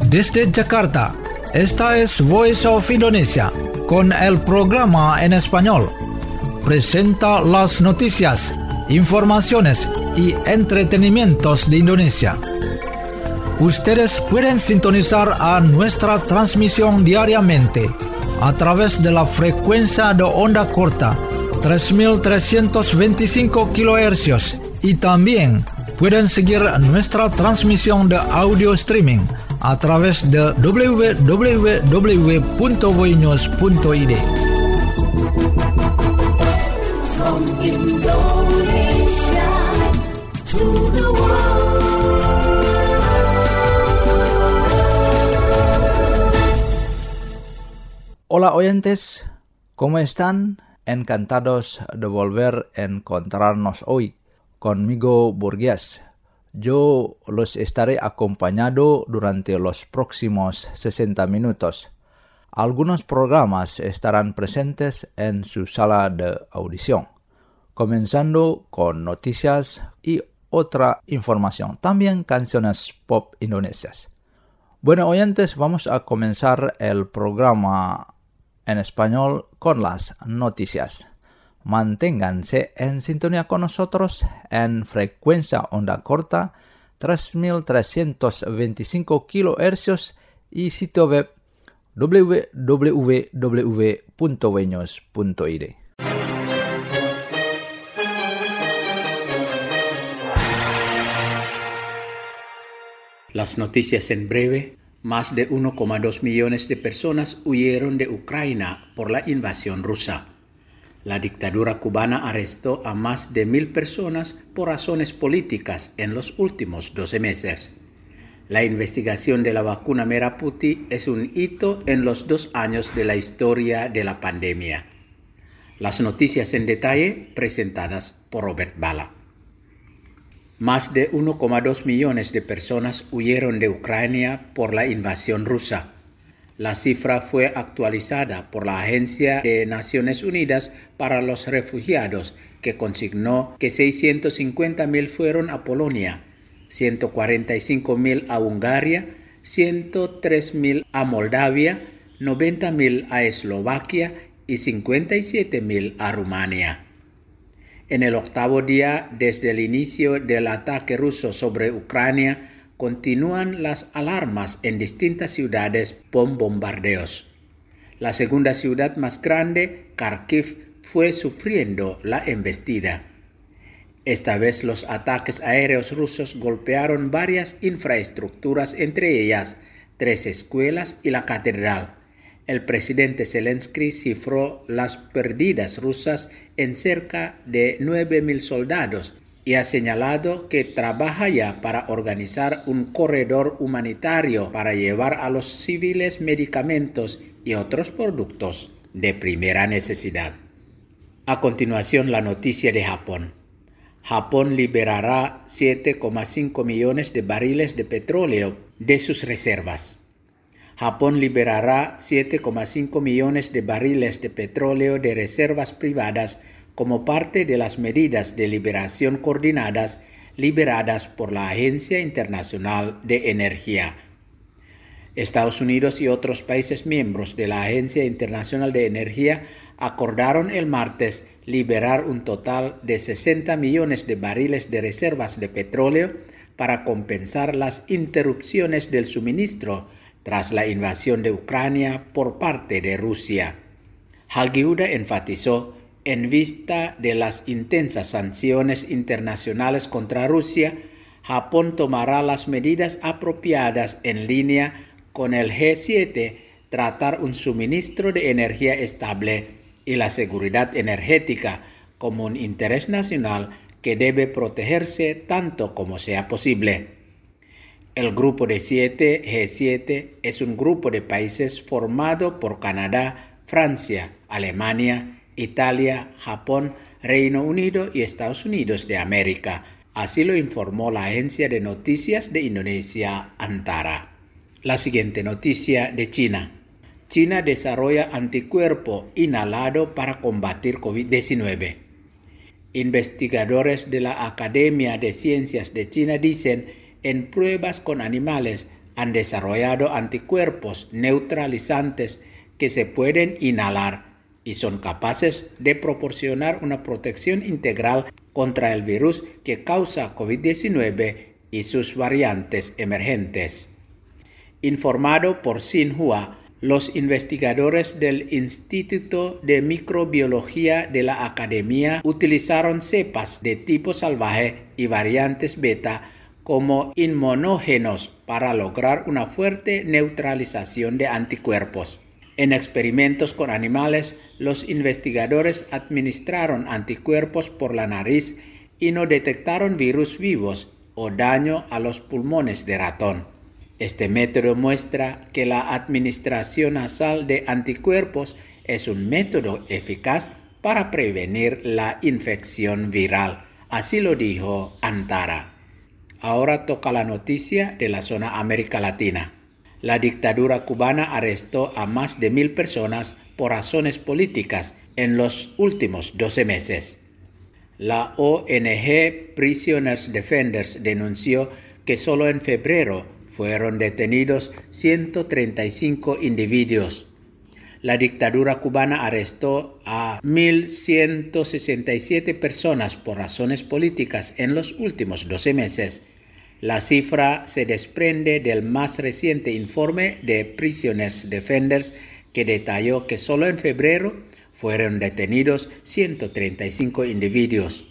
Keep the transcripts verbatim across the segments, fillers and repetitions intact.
Desde Jakarta, esta es Voice of Indonesia, con el programa en español. Presenta las noticias, informaciones y entretenimientos de Indonesia. Ustedes pueden sintonizar a nuestra transmisión diariamente a través de la frecuencia de onda corta tres mil trescientos veinticinco kilohercios y también pueden seguir nuestra transmisión de audio streaming a través de doble u doble u doble u punto voinews punto i d. From Indonesia to the world. Hola oyentes, ¿cómo están? Encantados de volver a encontrarnos hoy. Conmigo Burgués. Yo los estaré acompañando durante los próximos sesenta minutos. Algunos programas estarán presentes en su sala de audición, comenzando con noticias y otra información, también canciones pop indonesias. Bueno, oyentes, vamos a comenzar el programa en español con las noticias. Manténganse en sintonía con nosotros en frecuencia onda corta tres mil trescientos veinticinco kilohercios y sitio web doble u doble u doble u punto voinews punto i d. Las noticias en breve. Más de uno coma dos millones de personas huyeron de Ucrania por la invasión rusa. La dictadura cubana arrestó a más de mil personas por razones políticas en los últimos doce meses. La investigación de la vacuna Merah-Putih es un hito en los dos años de la historia de la pandemia. Las noticias en detalle presentadas por Robert Bala. Más de uno coma dos millones de personas huyeron de Ucrania por la invasión rusa. La cifra fue actualizada por la Agencia de Naciones Unidas para los Refugiados, que consignó que seiscientos cincuenta mil fueron a Polonia, ciento cuarenta y cinco mil a Hungría, ciento tres mil a Moldavia, noventa mil a Eslovaquia y cincuenta y siete mil a Rumania. En el octavo día desde el inicio del ataque ruso sobre Ucrania, continúan las alarmas en distintas ciudades por bombardeos. La segunda ciudad más grande, Kharkiv, fue sufriendo la embestida. Esta vez los ataques aéreos rusos golpearon varias infraestructuras, entre ellas tres escuelas y la catedral. El presidente Zelensky cifró las pérdidas rusas en cerca de nueve mil soldados y ha señalado que trabaja ya para organizar un corredor humanitario para llevar a los civiles medicamentos y otros productos de primera necesidad. A continuación, la noticia de Japón. Japón liberará siete coma cinco millones de barriles de petróleo de sus reservas. Japón liberará siete coma cinco millones de barriles de petróleo de reservas privadas como parte de las medidas de liberación coordinadas liberadas por la Agencia Internacional de Energía. Estados Unidos y otros países miembros de la Agencia Internacional de Energía acordaron el martes liberar un total de sesenta millones de barriles de reservas de petróleo para compensar las interrupciones del suministro tras la invasión de Ucrania por parte de Rusia. Hagiuda enfatizó, en vista de las intensas sanciones internacionales contra Rusia, Japón tomará las medidas apropiadas en línea con el G siete, tratar un suministro de energía estable y la seguridad energética como un interés nacional que debe protegerse tanto como sea posible. El Grupo de Siete, G siete, es un grupo de países formado por Canadá, Francia, Alemania, Italia, Japón, Reino Unido y Estados Unidos de América. Así lo informó la agencia de noticias de Indonesia, Antara. La siguiente noticia de China. China desarrolla anticuerpo inhalado para combatir covid diecinueve. Investigadores de la Academia de Ciencias de China dicen en pruebas con animales han desarrollado anticuerpos neutralizantes que se pueden inhalar y son capaces de proporcionar una protección integral contra el virus que causa COVID diecinueve y sus variantes emergentes. Informado por Xinhua, los investigadores del Instituto de Microbiología de la Academia utilizaron cepas de tipo salvaje y variantes beta como inmunógenos para lograr una fuerte neutralización de anticuerpos. En experimentos con animales, los investigadores administraron anticuerpos por la nariz y no detectaron virus vivos o daño a los pulmones de ratón. Este método muestra que la administración nasal de anticuerpos es un método eficaz para prevenir la infección viral. Así lo dijo Antara. Ahora toca la noticia de la zona América Latina. La dictadura cubana arrestó a más de mil personas por razones políticas en los últimos doce meses. La O N G Prisoners Defenders denunció que solo en febrero fueron detenidos ciento treinta y cinco individuos. La dictadura cubana arrestó a mil ciento sesenta y siete personas por razones políticas en los últimos doce meses. La cifra se desprende del más reciente informe de Prisoners Defenders que detalló que solo en febrero fueron detenidos ciento treinta y cinco individuos.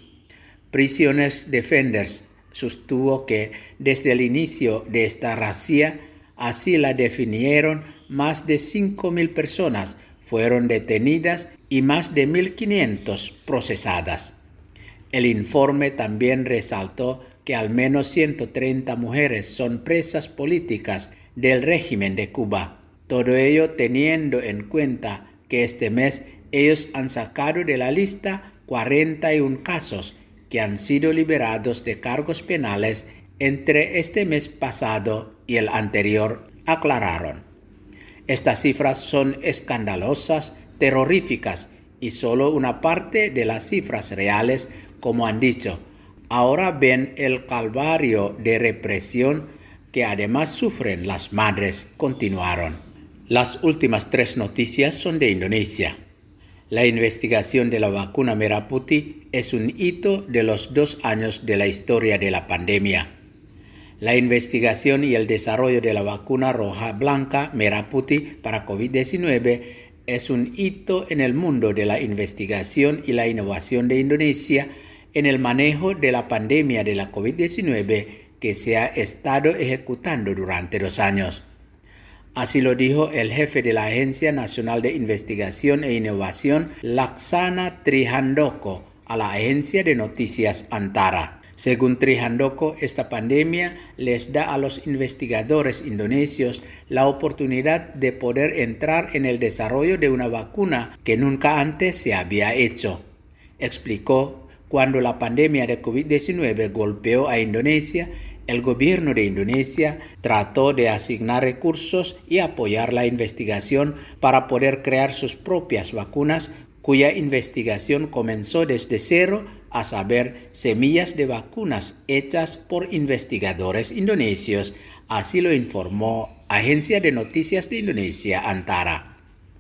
Prisoners Defenders sostuvo que desde el inicio de esta razzia, así la definieron, más de cinco mil personas fueron detenidas y más de mil quinientas procesadas. El informe también resaltó que al menos ciento treinta mujeres son presas políticas del régimen de Cuba. Todo ello teniendo en cuenta que este mes ellos han sacado de la lista cuarenta y uno casos que han sido liberados de cargos penales entre este mes pasado y el anterior, aclararon. Estas cifras son escandalosas, terroríficas y solo una parte de las cifras reales, como han dicho. Ahora ven el calvario de represión que además sufren las madres, continuaron. Las últimas tres noticias son de Indonesia. La investigación de la vacuna Merah Putih es un hito de los dos años de la historia de la pandemia. La investigación y el desarrollo de la vacuna roja blanca Merah Putih para COVID diecinueve es un hito en el mundo de la investigación y la innovación de Indonesia en el manejo de la pandemia de la COVID diecinueve que se ha estado ejecutando durante dos años. Así lo dijo el jefe de la Agencia Nacional de Investigación e Innovación, Laksana Trihandoko, a la agencia de noticias Antara. Según Trihandoko, esta pandemia les da a los investigadores indonesios la oportunidad de poder entrar en el desarrollo de una vacuna que nunca antes se había hecho. Explicó, cuando la pandemia de COVID diecinueve golpeó a Indonesia, el gobierno de Indonesia trató de asignar recursos y apoyar la investigación para poder crear sus propias vacunas, cuya investigación comenzó desde cero, a saber, semillas de vacunas hechas por investigadores indonesios. Así lo informó Agencia de Noticias de Indonesia, Antara.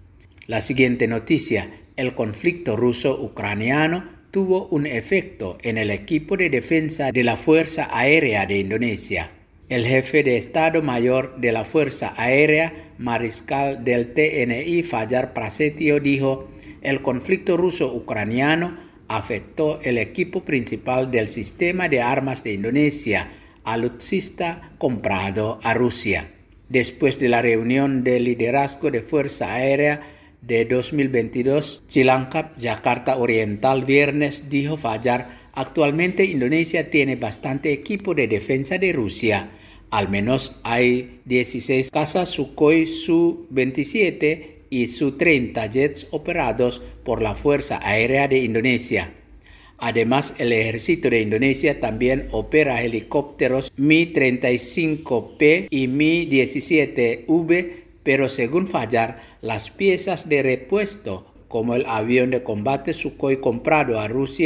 La siguiente noticia, el conflicto ruso-ucraniano tuvo un efecto en el equipo de defensa de la Fuerza Aérea de Indonesia. El jefe de Estado Mayor de la Fuerza Aérea, mariscal del T N I Fajar Prasetyo, dijo, el conflicto ruso-ucraniano afectó el equipo principal del sistema de armas de Indonesia, Alutsista, comprado a Rusia. Después de la reunión del liderazgo de Fuerza Aérea de dos mil veintidós, Cilangkap, Jakarta Oriental, viernes, dijo Fajar, actualmente Indonesia tiene bastante equipo de defensa de Rusia. Al menos hay dieciséis cazas Sukhoi Su veintisiete y Su treinta jets operados por la Fuerza Aérea de Indonesia. Además, el ejército de Indonesia también opera helicópteros Mi treinta y cinco P y Mi diecisiete V, pero según Fajar, las piezas de repuesto, como el avión de combate Sukhoi comprado a Rusia,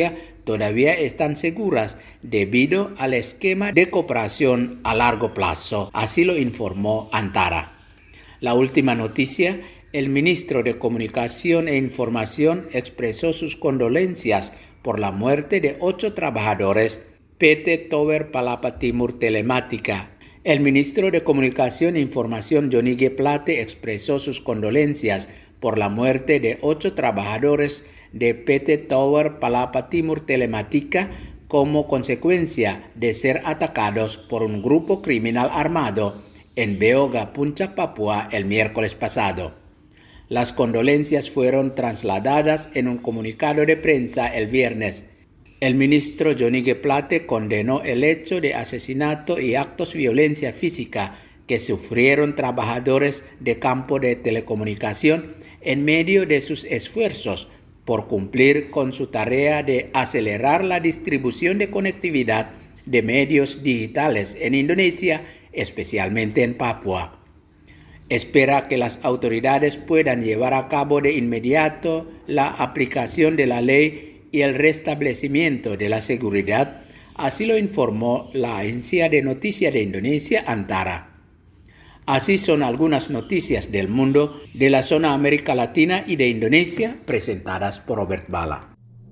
todavía están seguras debido al esquema de cooperación a largo plazo, así lo informó Antara. La última noticia, el ministro de Comunicación e Información expresó sus condolencias por la muerte de ocho trabajadores P T Tower Palapa Timur Telemática. El ministro de Comunicación e Información Johnny G. Plate expresó sus condolencias por la muerte de ocho trabajadores de P T Tower Palapa Timur Telemática como consecuencia de ser atacados por un grupo criminal armado en Beoga, Puncak, Papua, el miércoles pasado. Las condolencias fueron trasladadas en un comunicado de prensa el viernes. El ministro Johnny G. Plate condenó el hecho de asesinato y actos de violencia física que sufrieron trabajadores de campo de telecomunicación en medio de sus esfuerzos por cumplir con su tarea de acelerar la distribución de conectividad de medios digitales en Indonesia, especialmente en Papua. Espera que las autoridades puedan llevar a cabo de inmediato la aplicación de la ley y el restablecimiento de la seguridad, así lo informó la agencia de noticias de Indonesia, Antara. Así son algunas noticias del mundo de la zona América Latina y de Indonesia presentadas por Robert Bala.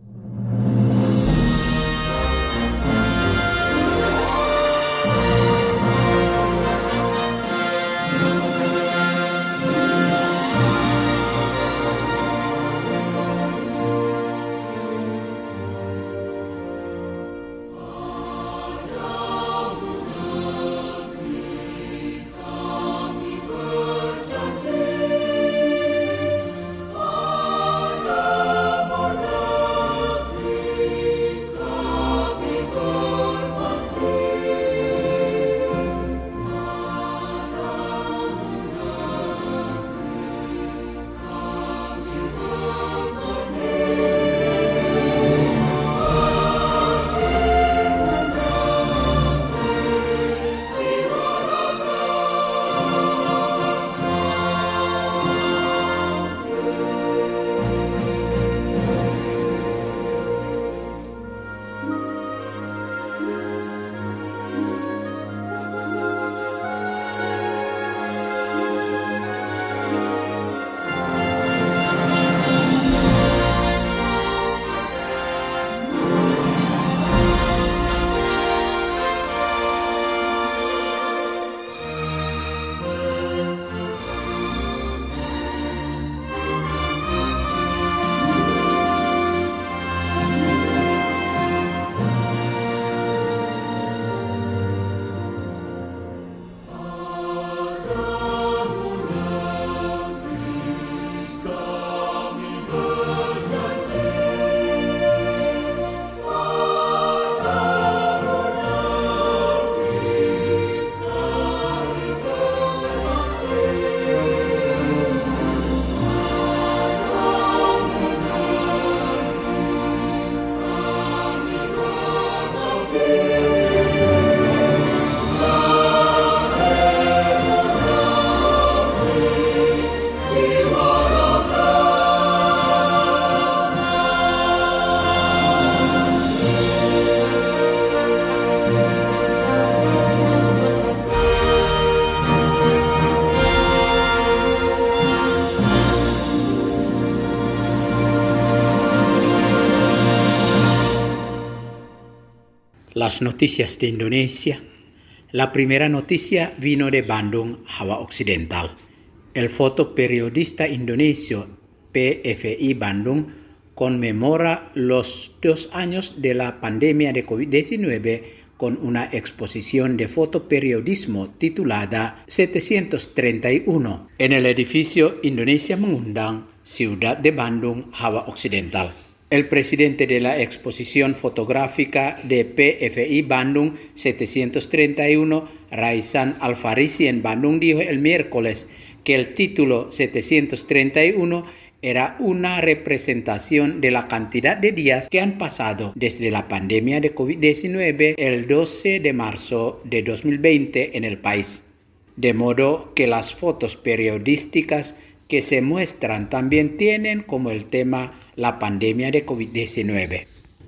Las noticias de Indonesia. La primera noticia vino de Bandung, Java Occidental. El fotoperiodista indonesio P F I Bandung conmemora los dos años de la pandemia de COVID diecinueve con una exposición de fotoperiodismo titulada setecientos treinta y uno en el edificio Indonesia Mengundang, Ciudad de Bandung, Java Occidental. El presidente de la exposición fotográfica de P F I Bandung setecientos treinta y uno, Raizan Alfarisi en Bandung, dijo el miércoles que el título setecientos treinta y uno era una representación de la cantidad de días que han pasado desde la pandemia de COVID diecinueve el doce de marzo de dos mil veinte en el país. De modo que las fotos periodísticas que se muestran también tienen como el tema la pandemia de COVID diecinueve.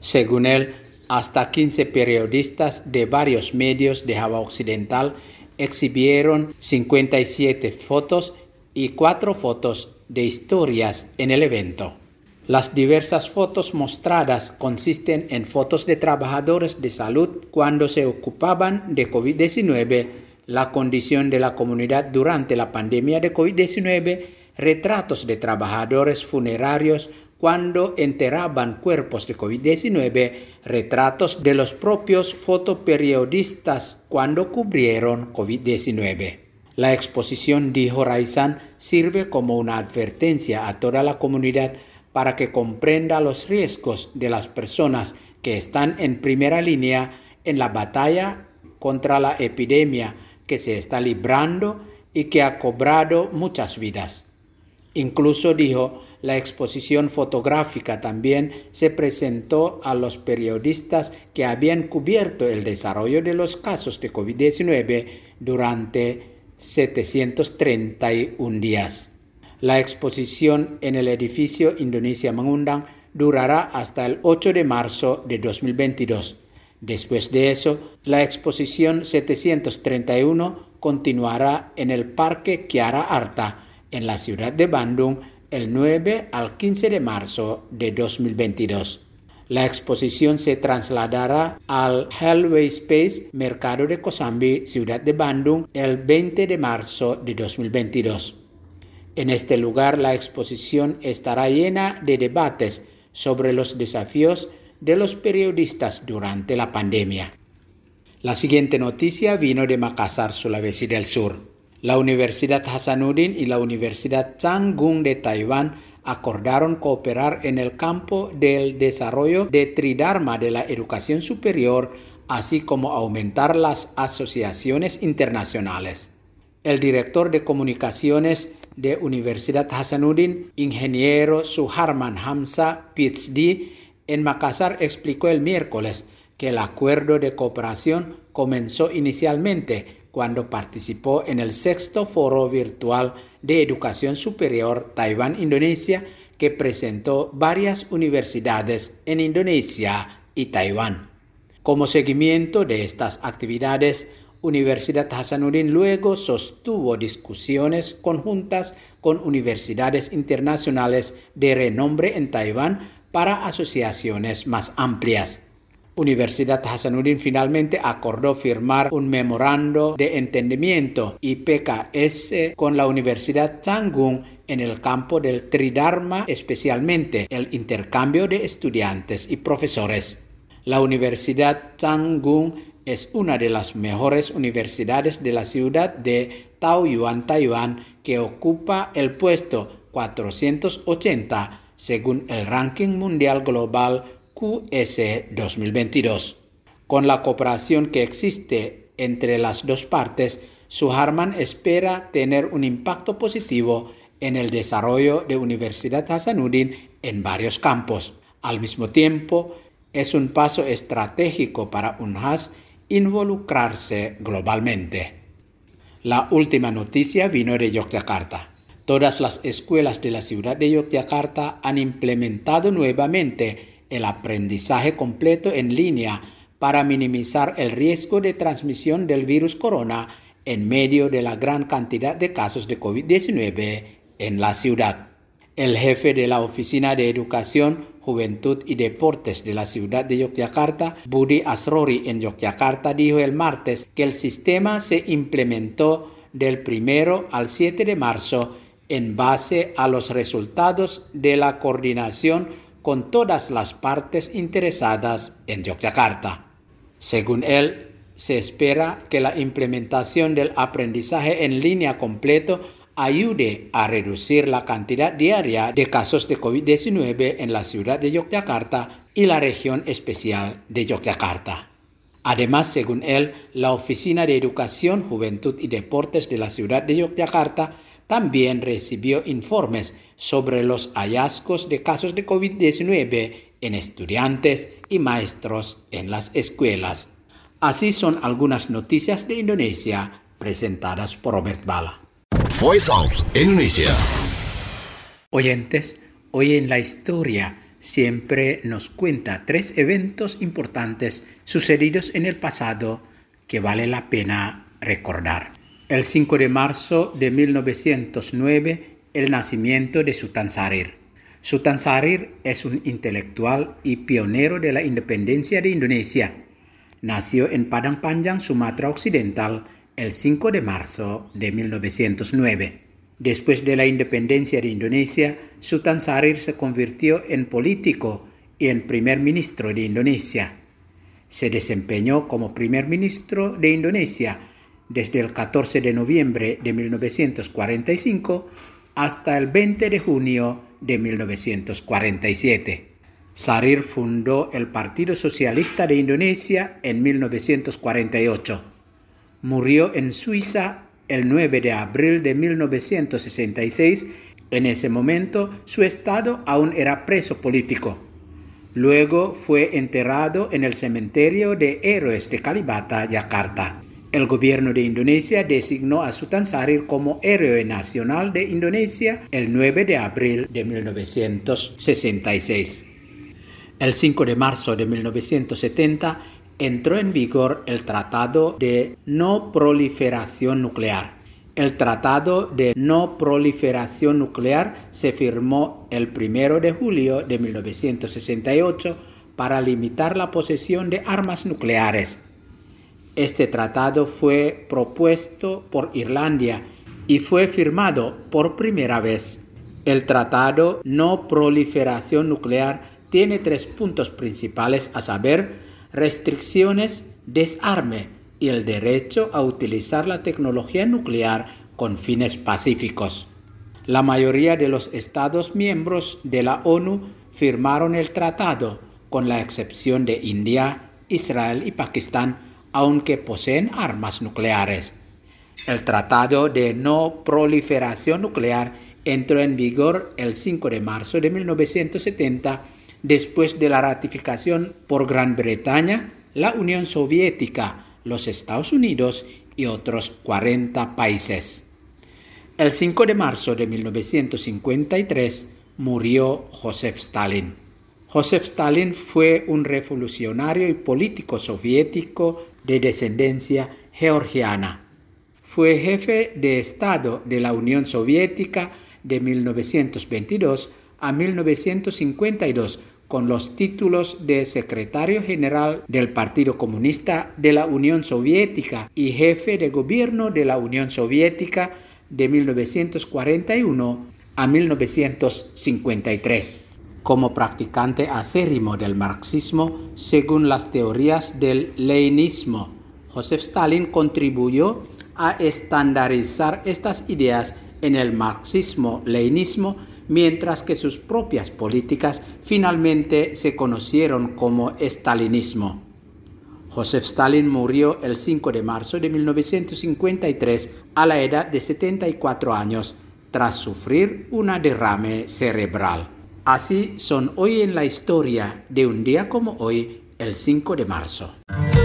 Según él, hasta quince periodistas de varios medios de Java Occidental exhibieron cincuenta y siete fotos y cuatro fotos de historias en el evento. Las diversas fotos mostradas consisten en fotos de trabajadores de salud cuando se ocupaban de COVID diecinueve, la condición de la comunidad durante la pandemia de COVID diecinueve, retratos de trabajadores funerarios cuando enterraban cuerpos de COVID diecinueve, retratos de los propios fotoperiodistas cuando cubrieron COVID diecinueve. La exposición, dijo Raizan, sirve como una advertencia a toda la comunidad para que comprenda los riesgos de las personas que están en primera línea en la batalla contra la epidemia que se está librando y que ha cobrado muchas vidas. Incluso, dijo, la exposición fotográfica también se presentó a los periodistas que habían cubierto el desarrollo de los casos de COVID diecinueve durante setecientos treinta y un días. La exposición en el edificio Indonesia Mengundang durará hasta el ocho de marzo de dos mil veintidós. Después de eso, la exposición setecientos treinta y uno continuará en el Parque Kiara Arta, en la ciudad de Bandung, el nueve al quince de marzo de dos mil veintidós. La exposición se trasladará al Hallway Space, Mercado de Kosambi, ciudad de Bandung, el veinte de marzo de dos mil veintidós. En este lugar, la exposición estará llena de debates sobre los desafíos de los periodistas durante la pandemia. La siguiente noticia vino de Makassar, Sulawesi del Sur. La Universidad Hasanuddin y la Universidad Changgung de Taiwán acordaron cooperar en el campo del desarrollo de Tridharma de la educación superior, así como aumentar las asociaciones internacionales. El director de comunicaciones de Universidad Hasanuddin, ingeniero Suharman Hamza, P H D, en Makassar explicó el miércoles que el acuerdo de cooperación comenzó inicialmente cuando participó en el sexto foro virtual de educación superior Taiwán-Indonesia que presentó varias universidades en Indonesia y Taiwán. Como seguimiento de estas actividades, Universidad Hasanuddin luego sostuvo discusiones conjuntas con universidades internacionales de renombre en Taiwán para asociaciones más amplias. Universidad Hasanuddin finalmente acordó firmar un memorando de entendimiento I P K S con la Universidad Changgung en el campo del Tridharma, especialmente el intercambio de estudiantes y profesores. La Universidad Changgung es una de las mejores universidades de la ciudad de Taoyuan, Taiwán, que ocupa el puesto cuatrocientos ochenta según el ranking mundial global Q S dos mil veintidós. Con la cooperación que existe entre las dos partes, Suharman espera tener un impacto positivo en el desarrollo de Universidad Hasanuddin en varios campos. Al mismo tiempo, es un paso estratégico para UNHAS involucrarse globalmente. La última noticia vino de Yogyakarta. Todas las escuelas de la ciudad de Yogyakarta han implementado nuevamente el aprendizaje completo en línea para minimizar el riesgo de transmisión del virus corona en medio de la gran cantidad de casos de COVID diecinueve en la ciudad. El jefe de la Oficina de Educación, Juventud y Deportes de la ciudad de Yogyakarta, Budi Asrori en Yogyakarta, dijo el martes que el sistema se implementó del primero al siete de marzo en base a los resultados de la coordinación con todas las partes interesadas en Yogyakarta. Según él, se espera que la implementación del aprendizaje en línea completo ayude a reducir la cantidad diaria de casos de COVID diecinueve en la ciudad de Yogyakarta y la región especial de Yogyakarta. Además, según él, la Oficina de Educación, Juventud y Deportes de la ciudad de Yogyakarta también recibió informes sobre los hallazgos de casos de COVID diecinueve en estudiantes y maestros en las escuelas. Así son algunas noticias de Indonesia presentadas por Robert Bala. Voice of Indonesia. Oyentes, hoy en la historia siempre nos cuenta tres eventos importantes sucedidos en el pasado que vale la pena recordar. El cinco de marzo de mil novecientos nueve, el nacimiento de Sultan Syahrir. Sultan Syahrir es un intelectual y pionero de la independencia de Indonesia. Nació en Padang Panjang, Sumatra Occidental, el cinco de marzo de mil novecientos nueve. Después de la independencia de Indonesia, Sultan Syahrir se convirtió en político y en primer ministro de Indonesia. Se desempeñó como primer ministro de Indonesia desde el catorce de noviembre de mil novecientos cuarenta y cinco hasta el veinte de junio de mil novecientos cuarenta y siete. Syahrir fundó el Partido Socialista de Indonesia en mil novecientos cuarenta y ocho. Murió en Suiza el nueve de abril de mil novecientos sesenta y seis. En ese momento, su estado aún era preso político. Luego fue enterrado en el cementerio de héroes de Kalibata, Yakarta. El gobierno de Indonesia designó a Sultan Syahrir como héroe nacional de Indonesia el nueve de abril de mil novecientos sesenta y seis. El cinco de marzo de mil novecientos setenta entró en vigor el Tratado de No Proliferación Nuclear. El Tratado de No Proliferación Nuclear se firmó el primero de julio de mil novecientos sesenta y ocho para limitar la posesión de armas nucleares. Este tratado fue propuesto por Irlanda y fue firmado por primera vez. El Tratado No Proliferación Nuclear tiene tres puntos principales, a saber, restricciones, desarme y el derecho a utilizar la tecnología nuclear con fines pacíficos. La mayoría de los Estados miembros de la ONU firmaron el tratado, con la excepción de India, Israel y Pakistán, aunque poseen armas nucleares. El Tratado de No Proliferación Nuclear entró en vigor el cinco de marzo de mil novecientos setenta, después de la ratificación por Gran Bretaña, la Unión Soviética, los Estados Unidos y otros cuarenta países. El cinco de marzo de mil novecientos cincuenta y tres murió Joseph Stalin. Joseph Stalin fue un revolucionario y político soviético de descendencia georgiana. Fue jefe de Estado de la Unión Soviética de mil novecientos veintidós a mil novecientos cincuenta y dos, con los títulos de secretario general del Partido Comunista de la Unión Soviética y jefe de gobierno de la Unión Soviética de mil novecientos cuarenta y uno a mil novecientos cincuenta y tres. Como practicante acérrimo del marxismo, según las teorías del leninismo, Joseph Stalin contribuyó a estandarizar estas ideas en el marxismo-leninismo, mientras que sus propias políticas finalmente se conocieron como estalinismo. Joseph Stalin murió el cinco de marzo de mil novecientos cincuenta y tres a la edad de setenta y cuatro años, tras sufrir una derrame cerebral. Así son hoy en la historia de un día como hoy, el cinco de marzo.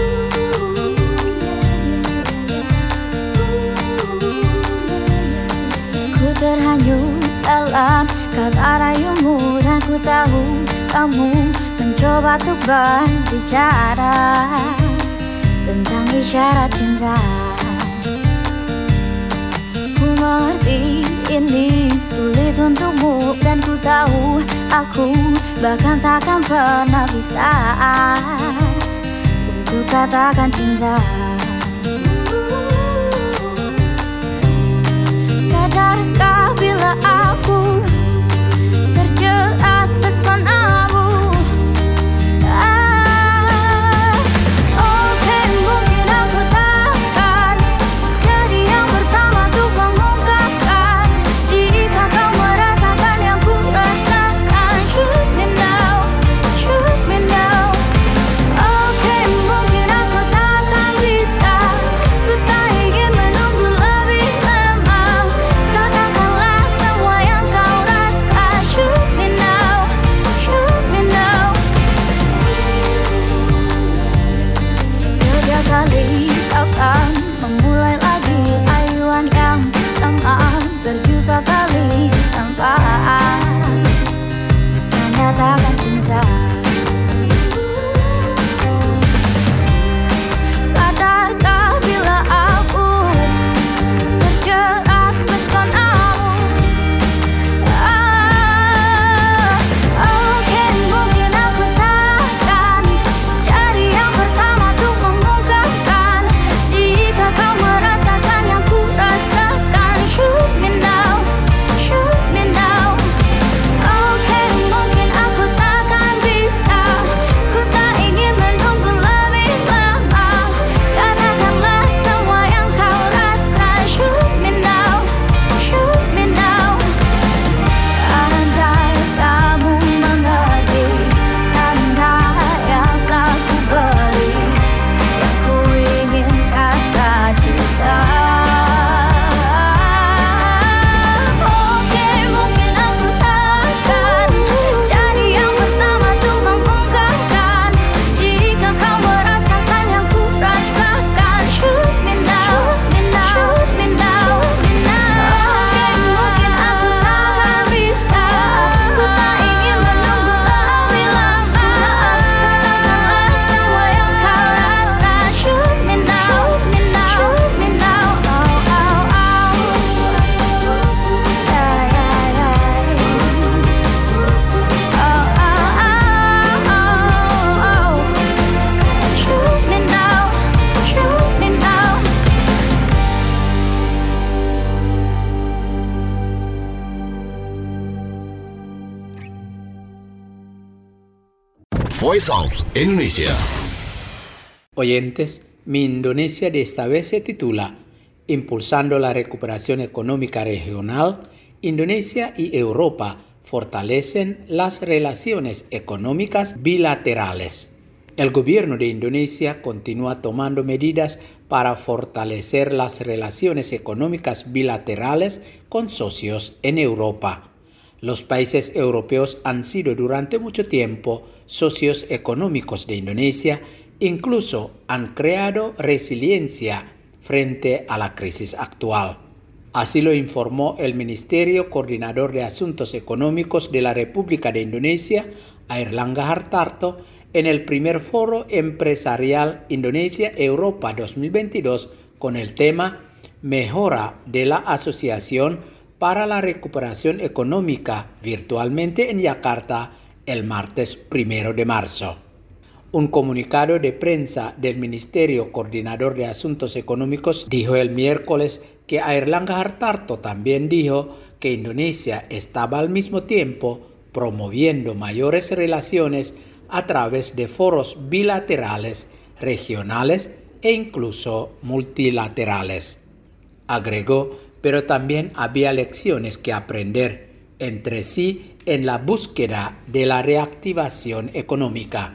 Ku terhanyut dalam kata rayumu dan ku tahu kamu mencoba untuk berbicara tentang isyarat cinta. Ku mengerti ini sulit untukmu dan ku tahu aku bahkan takkan pernah bisa untuk katakan cinta. Sadarkah bila aku terjerat pesonamu? Ah, oke, mungkin aku takkan jadi yang pertama untuk mengungkapkan jika kau merasakan yang ku rasakan. Shoot me now, shoot me now. Oke, mungkin aku takkan bisa, ku tak ingin menunggu lebih lama. Katakan Voice of Indonesia. Oyentes, mi Indonesia de esta vez se titula Impulsando la recuperación económica regional, Indonesia y Europa fortalecen las relaciones económicas bilaterales. El gobierno de Indonesia continúa tomando medidas para fortalecer las relaciones económicas bilaterales con socios en Europa. Los países europeos han sido durante mucho tiempo socios económicos de Indonesia, incluso han creado resiliencia frente a la crisis actual. Así lo informó el Ministerio Coordinador de Asuntos Económicos de la República de Indonesia, Airlangga Hartarto, en el primer foro empresarial Indonesia-Europa dos mil veintidós con el tema Mejora de la Asociación para la Recuperación Económica virtualmente en Yakarta el martes primero de marzo. Un comunicado de prensa del Ministerio Coordinador de Asuntos Económicos dijo el miércoles que Airlangga Hartarto también dijo que Indonesia estaba al mismo tiempo promoviendo mayores relaciones a través de foros bilaterales, regionales e incluso multilaterales. Agregó, pero también había lecciones que aprender entre sí en la búsqueda de la reactivación económica.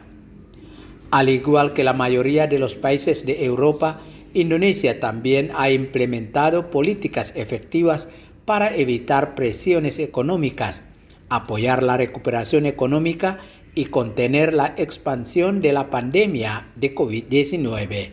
Al igual que la mayoría de los países de Europa, Indonesia también ha implementado políticas efectivas para evitar presiones económicas, apoyar la recuperación económica y contener la expansión de la pandemia de COVID diecinueve.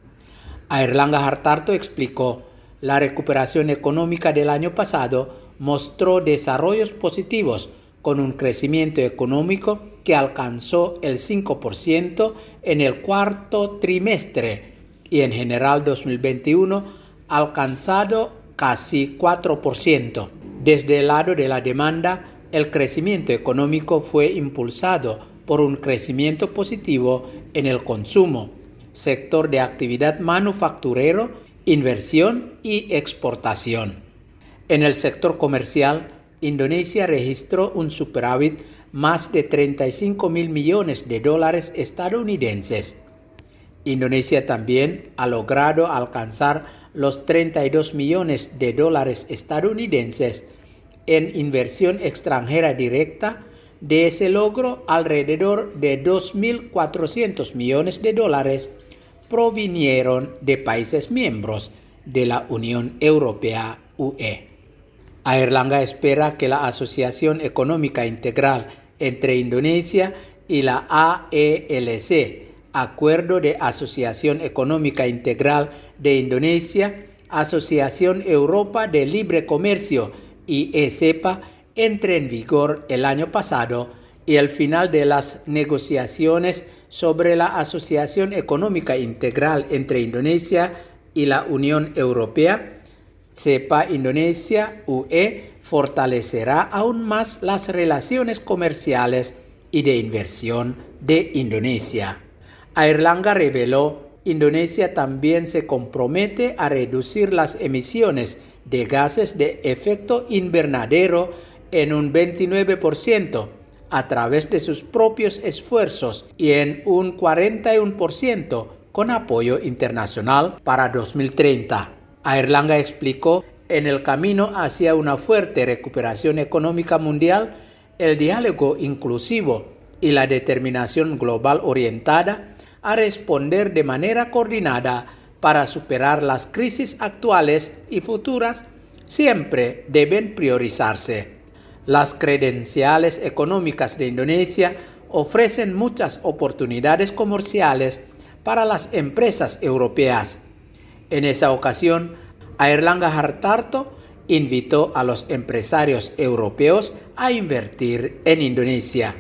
Airlangga Hartarto explicó, la recuperación económica del año pasado mostró desarrollos positivos con un crecimiento económico que alcanzó el cinco por ciento en el cuarto trimestre y en general dos mil veintiuno alcanzado casi cuatro por ciento. Desde el lado de la demanda, el crecimiento económico fue impulsado por un crecimiento positivo en el consumo, sector de actividad manufacturero, inversión y exportación. En el sector comercial, Indonesia registró un superávit más de treinta y cinco mil millones de dólares estadounidenses. Indonesia también ha logrado alcanzar los treinta y dos millones de dólares estadounidenses en inversión extranjera directa. De ese logro, alrededor de dos mil cuatrocientos millones de dólares provinieron de países miembros de la Unión Europea U E. Airlangga espera que la Asociación Económica Integral entre Indonesia y la A E L C, Acuerdo de Asociación Económica Integral de Indonesia, Asociación Europa de Libre Comercio y E C E P A, entre en vigor el año pasado y el final de las negociaciones sobre la Asociación Económica Integral entre Indonesia y la Unión Europea, C E P A Indonesia U E fortalecerá aún más las relaciones comerciales y de inversión de Indonesia. Airlangga reveló, Indonesia también se compromete a reducir las emisiones de gases de efecto invernadero en un veintinueve por ciento a través de sus propios esfuerzos y en un cuarenta y uno por ciento con apoyo internacional para dos mil treinta. Airlangga explicó, en el camino hacia una fuerte recuperación económica mundial, el diálogo inclusivo y la determinación global orientada a responder de manera coordinada para superar las crisis actuales y futuras siempre deben priorizarse. Las credenciales económicas de Indonesia ofrecen muchas oportunidades comerciales para las empresas europeas. En esa ocasión, Airlangga Hartarto invitó a los empresarios europeos a invertir en Indonesia.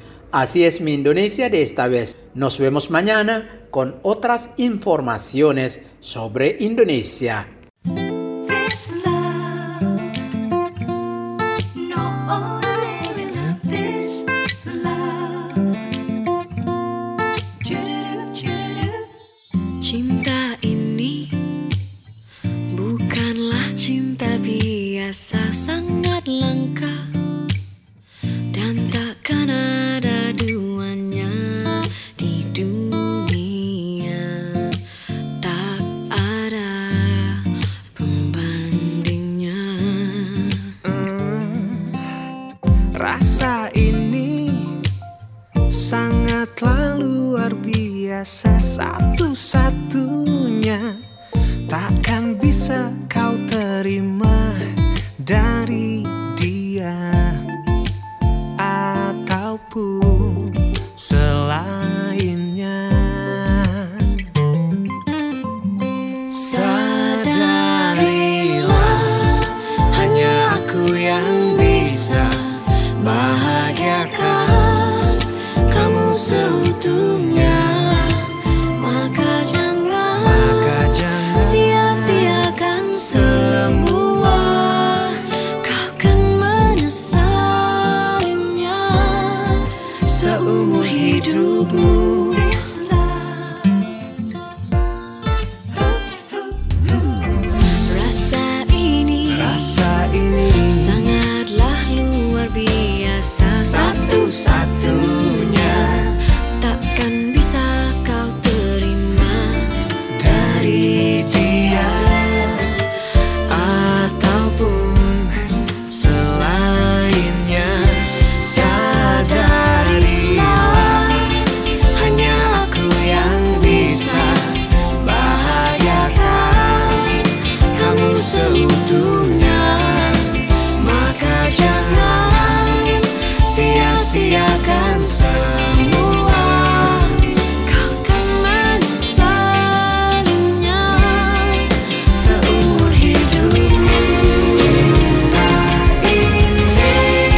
Así es mi Indonesia de esta vez. Nos vemos mañana con otras informaciones sobre Indonesia. Cinta ini bukanlah cinta biasa, sangat langka dan takkan ada duanya. sangatlah luar biasa, satu-satunya, takkan bisa kau terima dari dia ataupun selainnya. Sadarilah, hanya aku yang bisa bahagiakan kamu seutuhnya. Maka jangan, Maka jangan sia-siakan semua, kau akan menyesalinya seumur hidupmu. Rasa ini, Rasa ini sangatlah luar biasa, satu-satunya, takkan bisa kau terima dari dia ataupun selainnya. Sadarilah, hanya aku yang bisa bahagiakan kamu seutuhnya. Maka jangan sia-siakan semua, kau akan menyesalinya seumur hidupmu. Cinta ini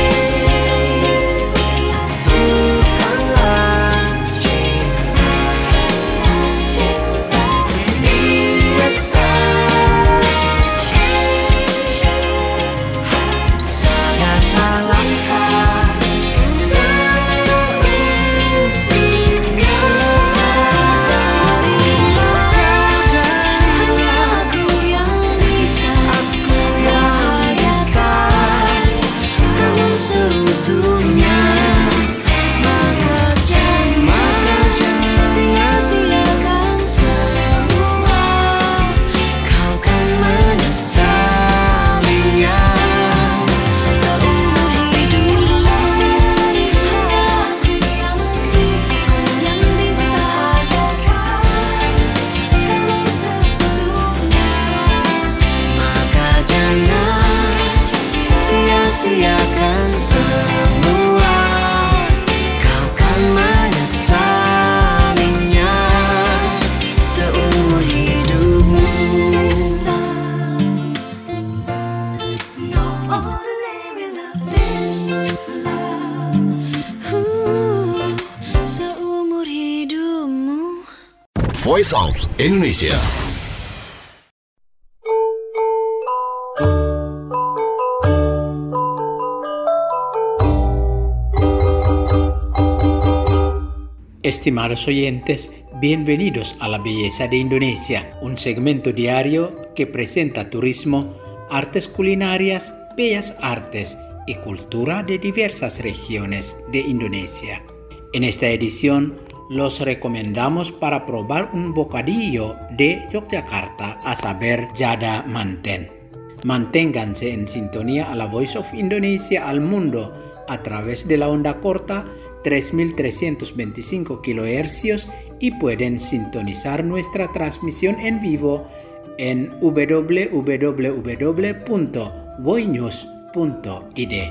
bukanlah cinta biasa, sangatlah langka seutuhnya. Sadarilah, hanya aku yang bisa bahagiakan kamu seutuhnya. Maka jangan sia-siakan semua, kau kan menyesalinya seumur hidupmu. Hanya aku yang bisa, yang bisa bahagiakan kamu seutuhnya. Maka jangan sia-siakan semua, kau kan menyesalinya seumur hidupmu. Uh, seumur hidupmu. Voice of Indonesia. Estimados oyentes, bienvenidos a La Belleza de Indonesia, un segmento diario que presenta turismo, artes culinarias, bellas artes y cultura de diversas regiones de Indonesia. En esta edición los recomendamos para probar un bocadillo de Yogyakarta, a saber Jada Manten. Manténganse en sintonía a la Voice of Indonesia al mundo a través de la onda corta tres mil trescientos veinticinco kilohercios y pueden sintonizar nuestra transmisión en vivo en w w w punto voinews punto i d.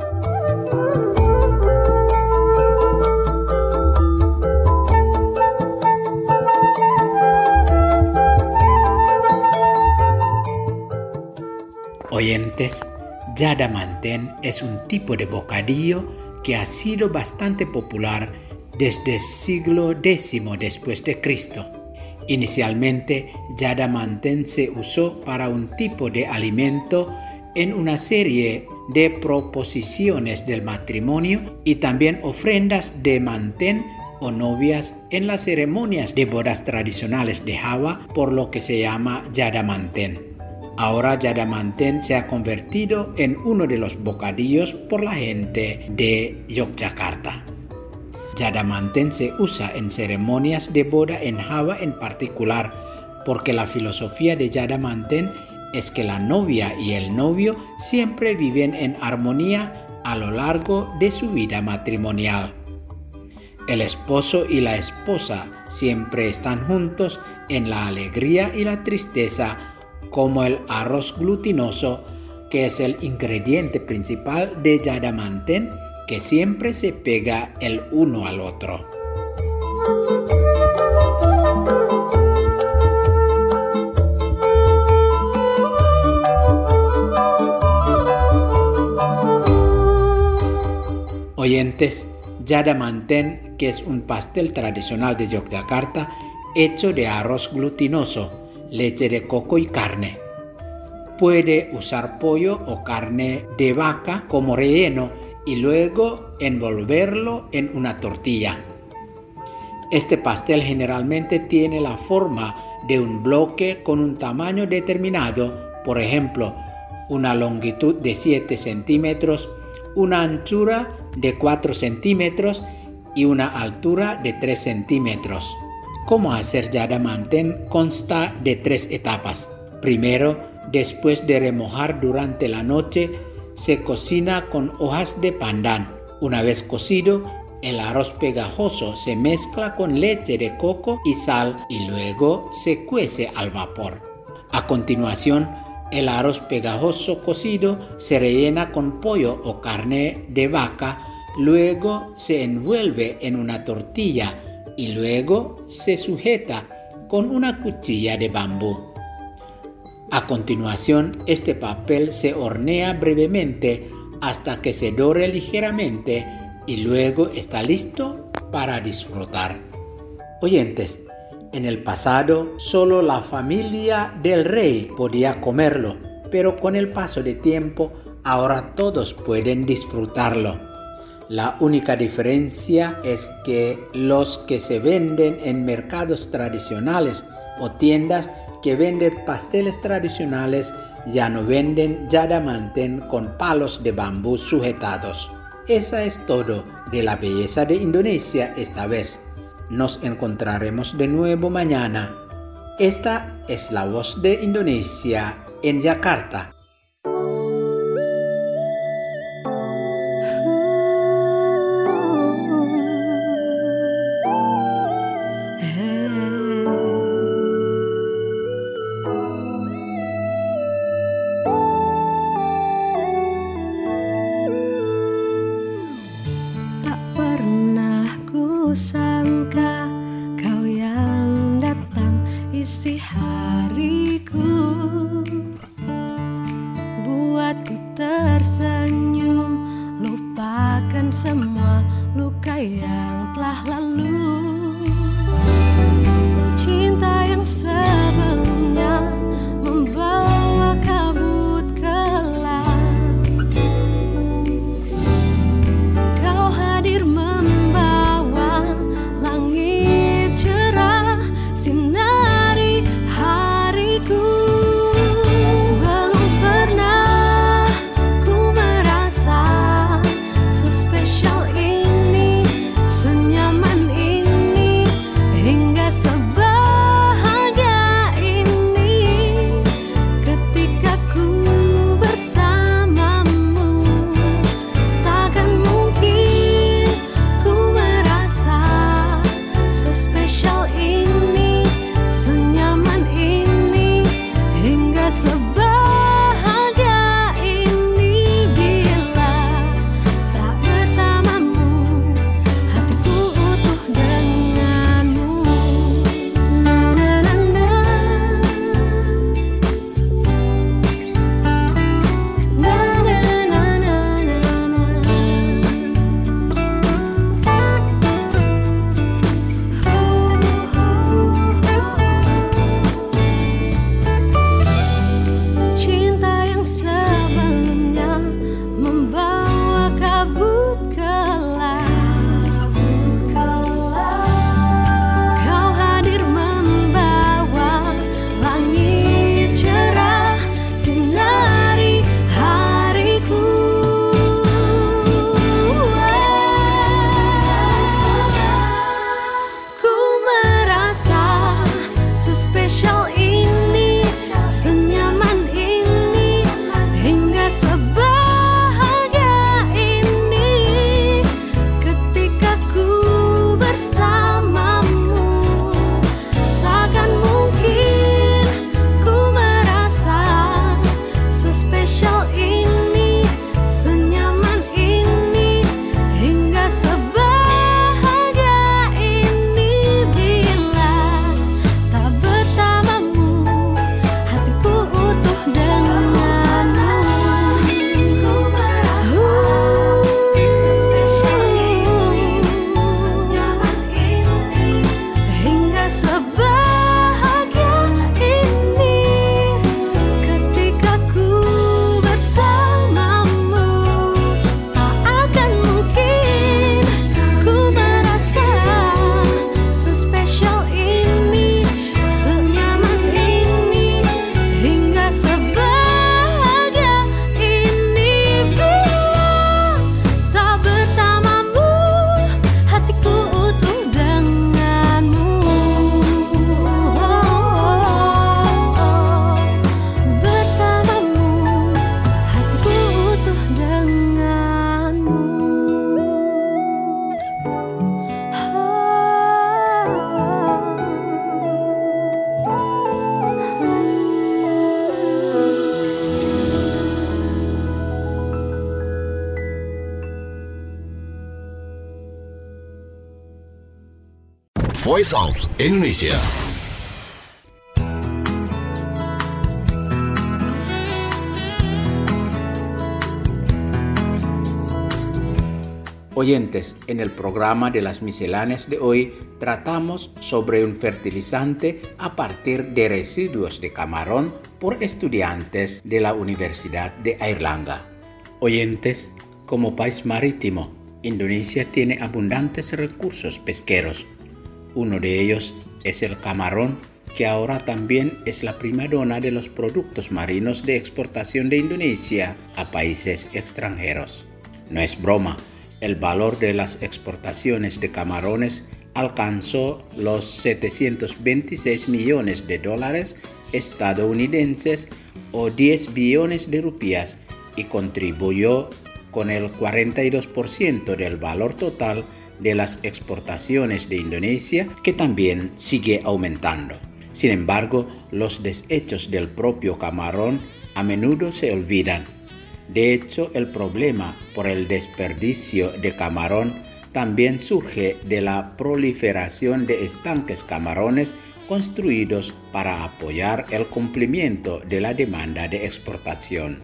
Oyentes, Jada Manten es un tipo de bocadillo que ha sido bastante popular desde el siglo décimo después de Cristo. Inicialmente, Jada Manten se usó para un tipo de alimento en una serie de proposiciones del matrimonio y también ofrendas de mantén o novias en las ceremonias de bodas tradicionales de Java, por lo que se llama Jada Manten. Ahora Jada Manten se ha convertido en uno de los bocadillos por la gente de Yogyakarta. Jada Manten se usa en ceremonias de boda en Java en particular, porque la filosofía de Jada Manten es que la novia y el novio siempre viven en armonía a lo largo de su vida matrimonial. El esposo y la esposa siempre están juntos en la alegría y la tristeza, como el arroz glutinoso, que es el ingrediente principal de Jadamanten, que siempre se pega el uno al otro. Oyentes, Jadamanten, que es un pastel tradicional de Yogyakarta hecho de arroz glutinoso, leche de coco y carne. Puede usar pollo o carne de vaca como relleno y luego envolverlo en una tortilla. Este pastel generalmente tiene la forma de un bloque con un tamaño determinado, por ejemplo, una longitud de siete centímetros, una anchura de cuatro centímetros y una altura de tres centímetros. Cómo hacer Jadamanten consta de tres etapas. Primero, después de remojar durante la noche, se cocina con hojas de pandan. Una vez cocido, el arroz pegajoso se mezcla con leche de coco y sal y luego se cuece al vapor. A continuación, el arroz pegajoso cocido se rellena con pollo o carne de vaca, luego se envuelve en una tortilla y luego se sujeta con una cuchilla de bambú. A continuación, este papel se hornea brevemente hasta que se dore ligeramente y luego está listo para disfrutar. Oyentes, en el pasado solo la familia del rey podía comerlo, pero con el paso del tiempo ahora todos pueden disfrutarlo. La única diferencia es que los que se venden en mercados tradicionales o tiendas que venden pasteles tradicionales ya no venden Jadamanten con palos de bambú sujetados. Esa es todo de la belleza de Indonesia esta vez. Nos encontraremos de nuevo mañana. Esta es la voz de Indonesia en Yakarta. Sangka kau yang datang isi hariku, buatku tersenyum, lupakan semua luka yang telah lalu. Cinta yang sebelumnya membawa kabut gelap, kau hadir membawa Voice of Indonesia. Oyentes, en el programa de las misceláneas de hoy tratamos sobre un fertilizante a partir de residuos de camarón por estudiantes de la Universidad de Airlangga. Oyentes, como país marítimo, Indonesia tiene abundantes recursos pesqueros. Uno de ellos es el camarón, que ahora también es la primadona de los productos marinos de exportación de Indonesia a países extranjeros. No es broma. El valor de las exportaciones de camarones alcanzó los setecientos veintiséis millones de dólares estadounidenses o diez billones de rupias y contribuyó con el cuarenta y dos por ciento del valor total de las exportaciones de Indonesia, que también sigue aumentando. Sin embargo, los desechos del propio camarón a menudo se olvidan. De hecho, el problema por el desperdicio de camarón también surge de la proliferación de estanques camarones construidos para apoyar el cumplimiento de la demanda de exportación.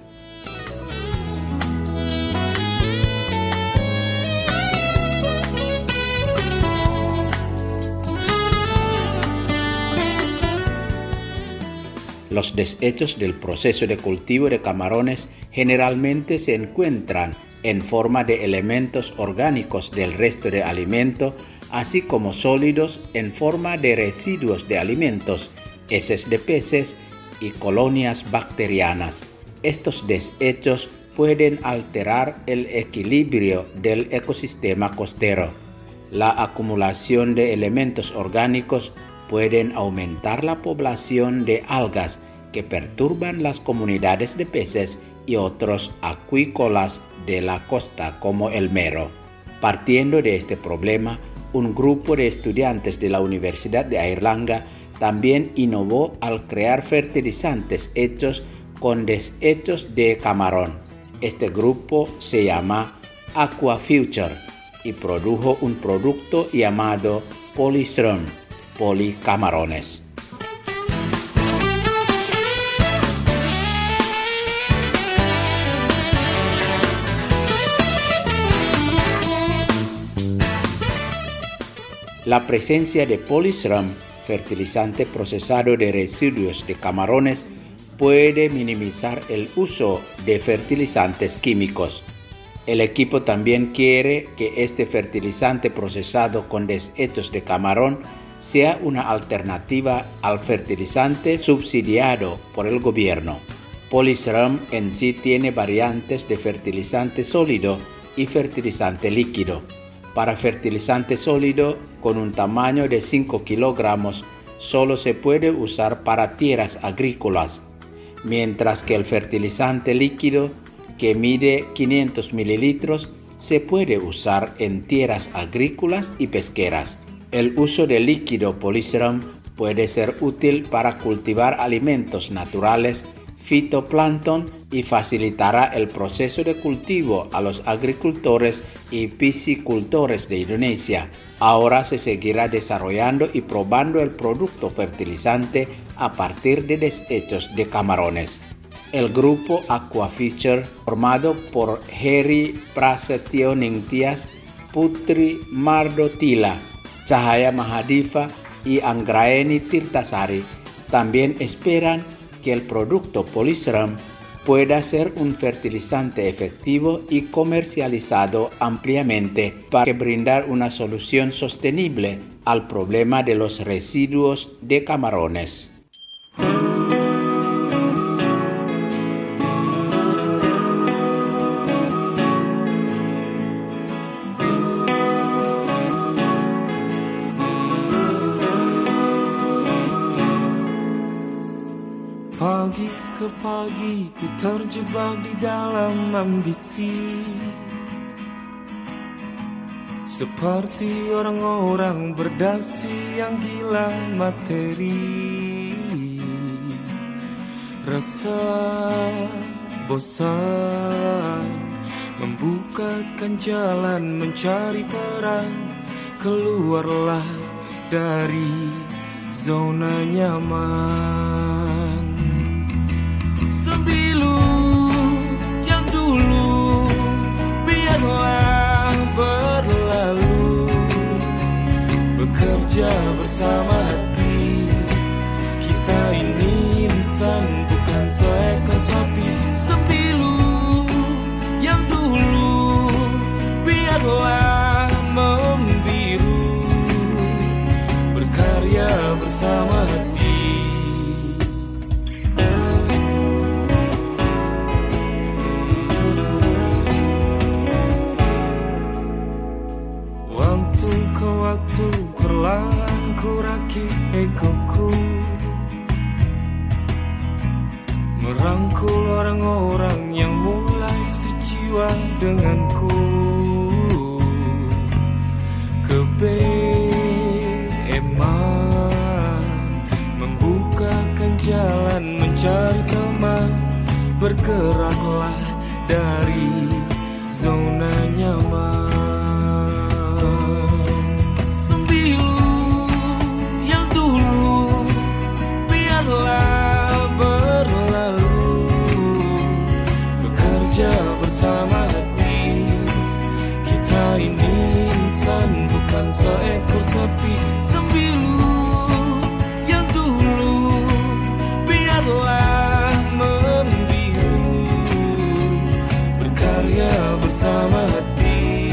Los desechos del proceso de cultivo de camarones generalmente se encuentran en forma de elementos orgánicos del resto de alimento, así como sólidos en forma de residuos de alimentos, heces de peces y colonias bacterianas. Estos desechos pueden alterar el equilibrio del ecosistema costero. La acumulación de elementos orgánicos pueden aumentar la población de algas que perturban las comunidades de peces y otros acuícolas de la costa como el mero. Partiendo de este problema, un grupo de estudiantes de la Universidad de Airlangga también innovó al crear fertilizantes hechos con desechos de camarón. Este grupo se llama Aquafuture y produjo un producto llamado Polyshrimp, policamarones. La presencia de Polyshrimp, fertilizante procesado de residuos de camarones, puede minimizar el uso de fertilizantes químicos. El equipo también quiere que este fertilizante procesado con desechos de camarón sea una alternativa al fertilizante subsidiado por el gobierno. Polyshrimp en sí tiene variantes de fertilizante sólido y fertilizante líquido. Para fertilizante sólido con un tamaño de cinco kilogramos solo se puede usar para tierras agrícolas, mientras que el fertilizante líquido que mide quinientos mililitros se puede usar en tierras agrícolas y pesqueras. El uso del líquido Polyshrimp puede ser útil para cultivar alimentos naturales, fitoplancton y facilitará el proceso de cultivo a los agricultores y piscicultores de Indonesia. Ahora se seguirá desarrollando y probando el producto fertilizante a partir de desechos de camarones. El grupo Aquafuture, formado por Heri Prasetyo Ningtyas, Putri Mardotila, Cahaya Mahadiva y Anggraeni Tirtasari, también esperan que el producto Polyshrimp pueda ser un fertilizante efectivo y comercializado ampliamente para brindar una solución sostenible al problema de los residuos de camarones. Pagi ke pagi ku terjebak di dalam ambisi, seperti orang-orang berdasi yang gila materi. Rasa bosan membukakan jalan mencari peran. Keluarlah dari zona nyaman. Sembilu yang dulu biarlah berlalu, bekerja bersama hati. Kita ini insan, bukan seekor sapi. Sembilu yang dulu biarlah membiru, berkarya bersama hati. Waktu ke waktu perlahan ku rakit egoku, merangkul orang-orang yang mulai sejiwa denganku. Kebeeman membukakan jalan mencari teman. Bergeraklah dari zona nyaman. Sembilu yang dulu biarlah berlalu, bekerja bersama hati. Kita ini insan, bukan seekor sapi. Sembilu yang dulu biarlah membiru, berkarya bersama hati.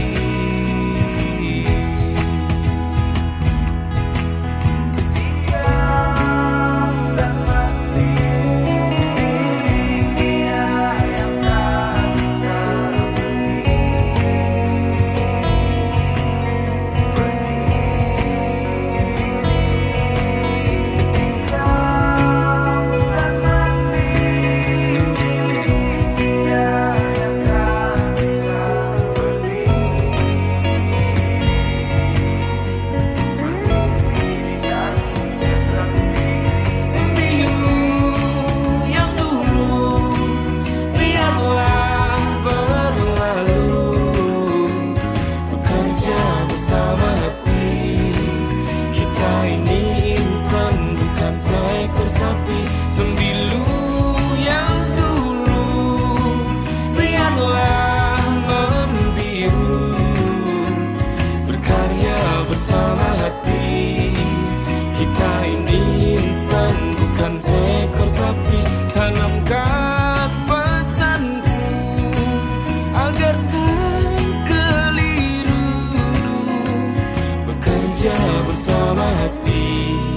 Tanamkan pesanku agar tak keliru, bekerja bersama hati.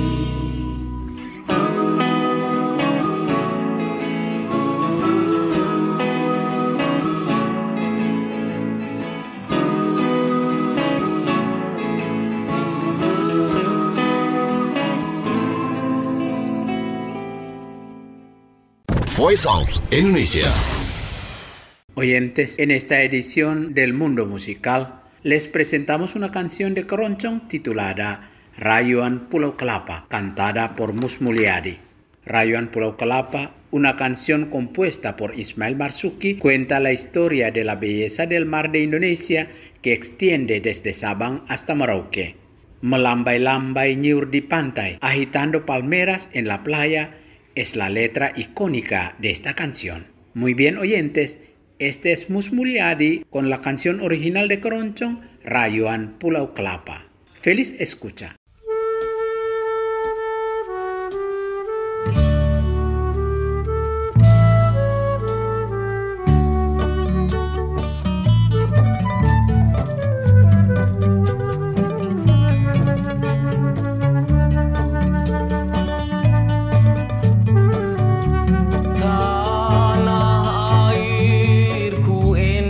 Voice of Indonesia. Oyentes, en esta edición del Mundo Musical les presentamos una canción de Keroncong titulada Rayuan Pulau Kelapa, cantada por Mus Mulyadi. Rayuan Pulau Kelapa, una canción compuesta por Ismail Marzuki, cuenta la historia de la belleza del mar de Indonesia que extiende desde Sabang hasta Merauke. Melambai-lambai nyiur di pantai, agitando palmeras en la playa, es la letra icónica de esta canción. Muy bien, oyentes, este es Mus Mulyadi con la canción original de Keroncong, Rayuan Pulau Kelapa. Feliz escucha.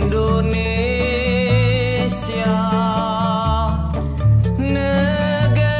Negara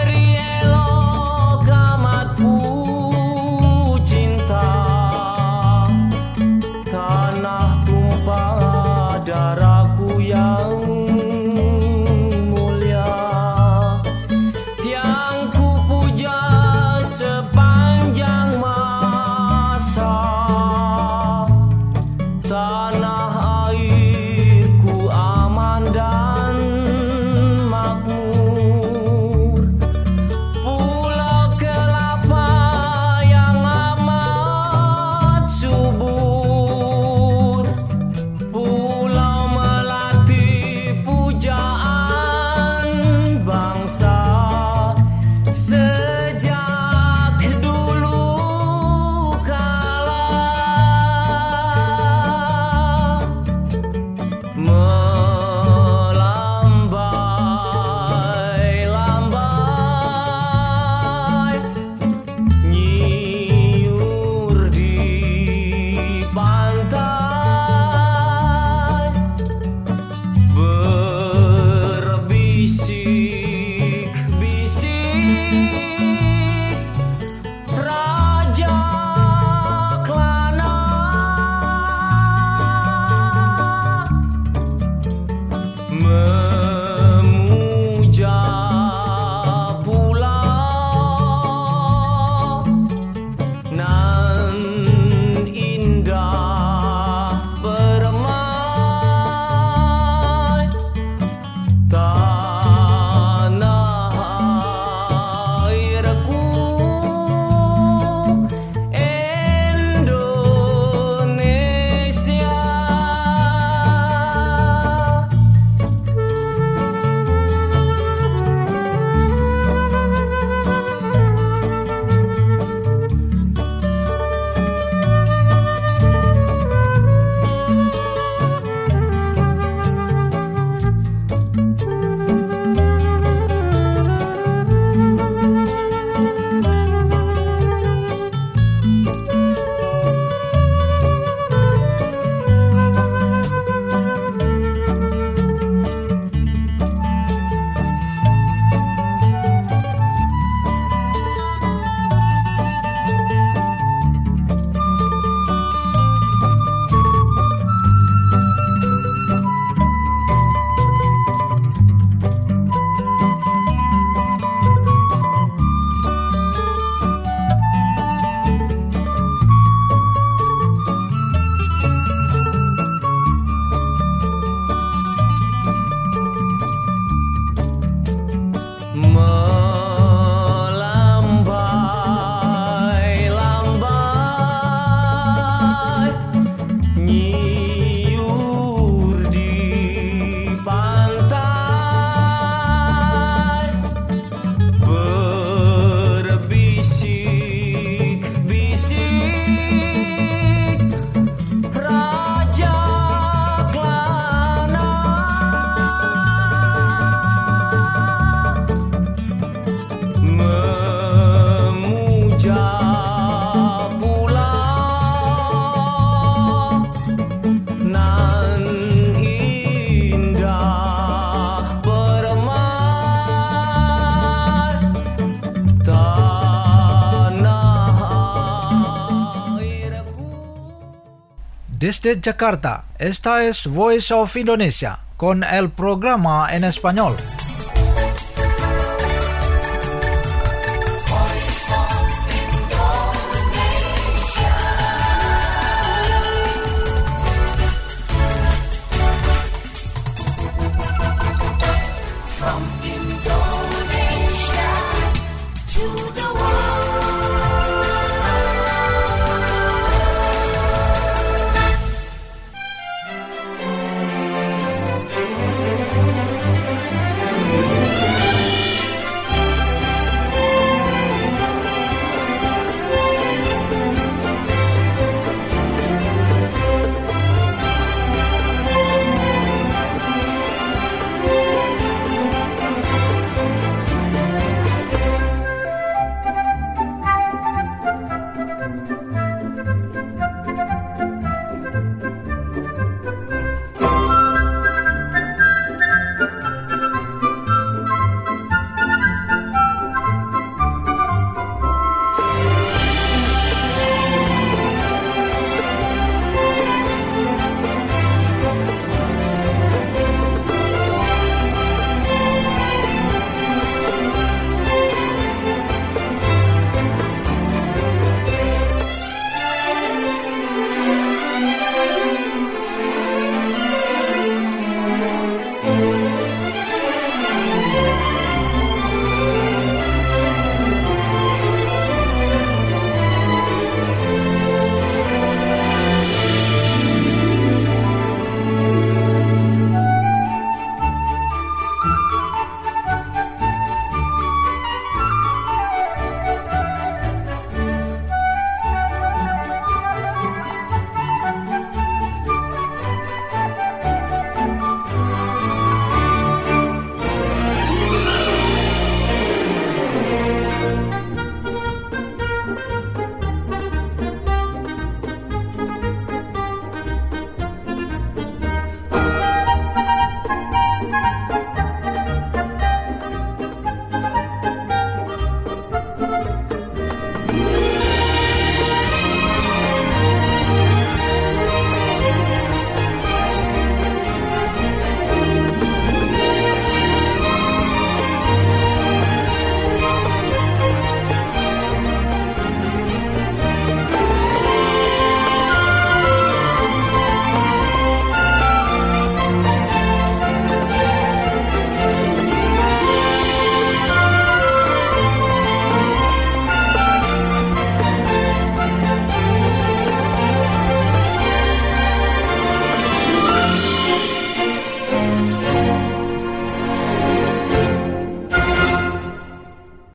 Desde Jakarta, esta es Voice of Indonesia con el programa en español.